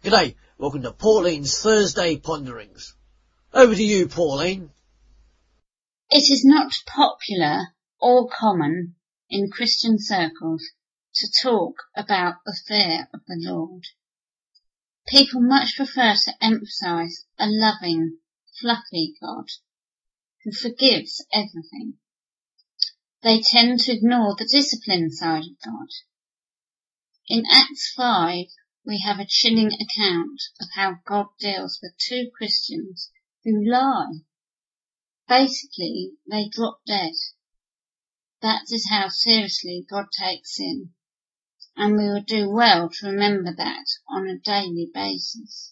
G'day, welcome to Pauline's Thursday Ponderings. Over to you, Pauline. It is not popular or common in Christian circles to talk about the fear of the Lord. People much prefer to emphasise a loving, fluffy God who forgives everything. They tend to ignore the discipline side of God. In Acts 5, we have a chilling account of how God deals with two Christians who lie. Basically, they drop dead. That is how seriously God takes sin, and we would do well to remember that on a daily basis.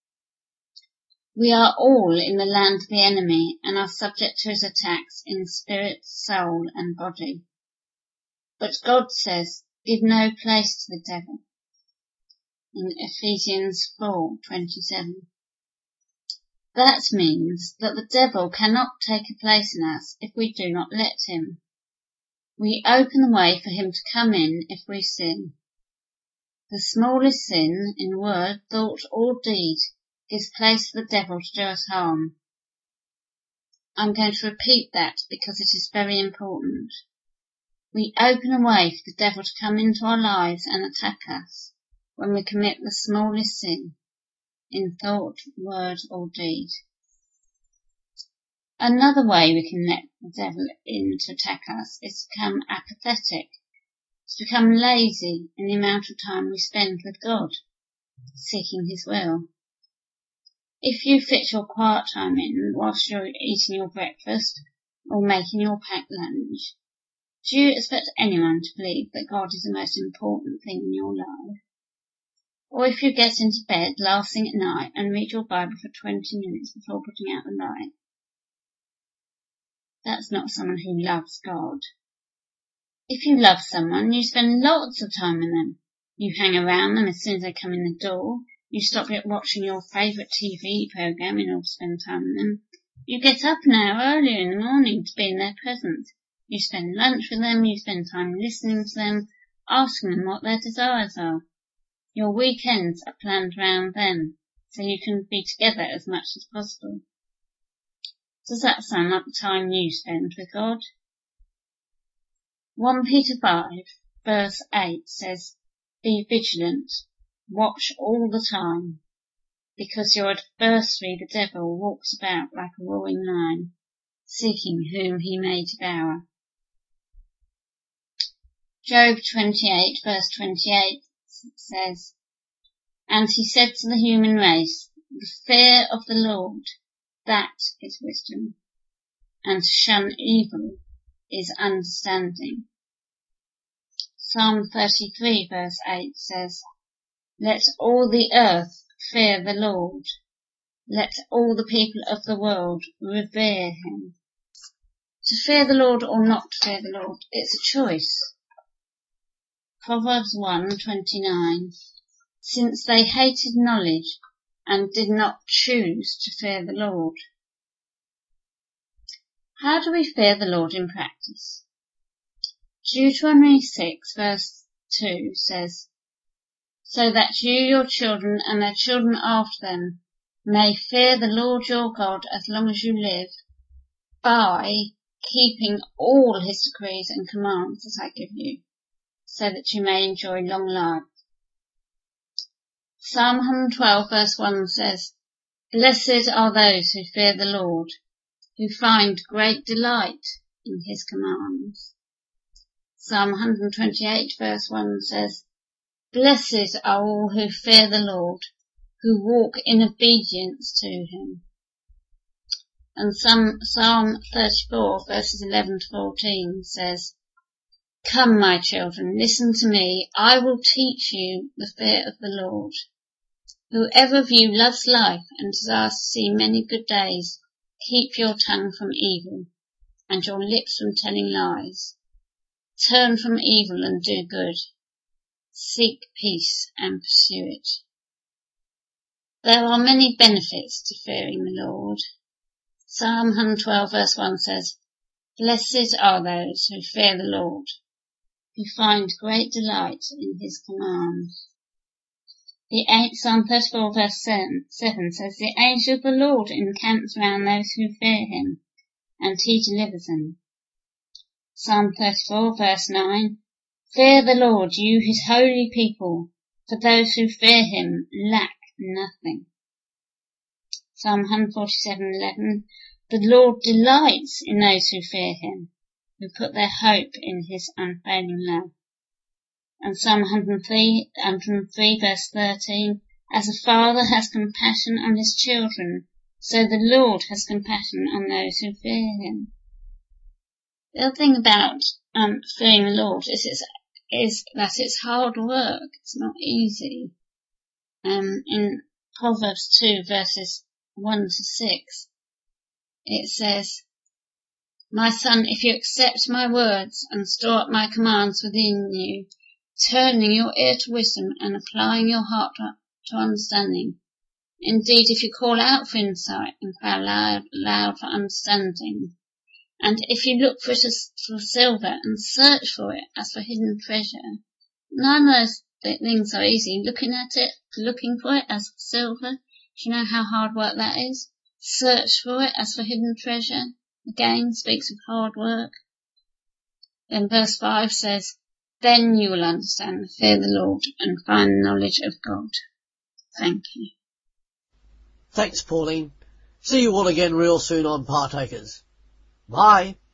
We are all in the land of the enemy and are subject to his attacks in spirit, soul and body. But God says, give no place to the devil. In Ephesians 4:27. That means that the devil cannot take a place in us if we do not let him. We open the way for him to come in if we sin. The smallest sin in word, thought or deed gives place for the devil to do us harm. I'm going to repeat that because it is very important. We open a way for the devil to come into our lives and attack us when we commit the smallest sin in thought, word or deed. Another way we can let the devil in to attack us is to become apathetic, to become lazy in the amount of time we spend with God, seeking his will. If you fit your quiet time in whilst you're eating your breakfast or making your packed lunch, do you expect anyone to believe that God is the most important thing in your life? Or if you get into bed last thing at night and read your Bible for 20 minutes before putting out the light, that's not someone who loves God. If you love someone, you spend lots of time with them. You hang around them as soon as they come in the door. You stop watching your favourite TV programme in order to spend time with them. You get up an hour earlier in the morning to be in their presence. You spend lunch with them. You spend time listening to them, asking them what their desires are. Your weekends are planned around them, so you can be together as much as possible. Does that sound like the time you spend with God? 1 Peter 5, verse 8 says, be vigilant, watch all the time, because your adversary, the devil, walks about like a roaring lion, seeking whom he may devour. Job 28, verse 28 says, and he said to the human race, the fear of the Lord, that is wisdom, and to shun evil is understanding. Psalm 33 verse 8 says, let all the earth fear the Lord. Let all the people of the world revere him. To fear the Lord or not to fear the Lord, it's a choice. Proverbs 1:29. Since they hated knowledge and did not choose to fear the Lord. How do we fear the Lord in practice? Deuteronomy 6 verse 2 says, so that you, your children, and their children after them may fear the Lord your God as long as you live, by keeping all his decrees and commands that I give you, so that you may enjoy long life. Psalm 112 verse 1 says, blessed are those who fear the Lord, who find great delight in his commands. Psalm 128 verse 1 says, blessed are all who fear the Lord, who walk in obedience to him. And Psalm 34 verses 11 to 14 says, come, my children, listen to me. I will teach you the fear of the Lord. Whoever of you loves life and desires to see many good days, keep your tongue from evil and your lips from telling lies. Turn from evil and do good. Seek peace and pursue it. There are many benefits to fearing the Lord. Psalm 112 verse 1 says, blessed are those who fear the Lord, who find great delight in his commands. Psalm 34 verse 7 says, the angel of the Lord encamps round those who fear him, and he delivers them. Psalm 34 verse 9, fear the Lord, you his holy people, for those who fear him lack nothing. Psalm 147:11, the Lord delights in those who fear him, who put their hope in his unfailing love. And Psalm 103 verse 13, as a father has compassion on his children, so the Lord has compassion on those who fear him. The other thing about fearing the Lord is that it's hard work. It's not easy. In Proverbs 2 verses 1 to 6, it says, my son, if you accept my words and store up my commands within you, turning your ear to wisdom and applying your heart to understanding. Indeed, if you call out for insight and cry loud for understanding, and if you look for silver and search for it as for hidden treasure, none of those things are easy. Looking for it as for silver, do you know how hard work that is? Search for it as for hidden treasure, again speaks of hard work. Then verse 5 says, then you will understand the fear of the Lord and find knowledge of God. Thank you. Thanks, Pauline. See you all again real soon on Partakers. Bye.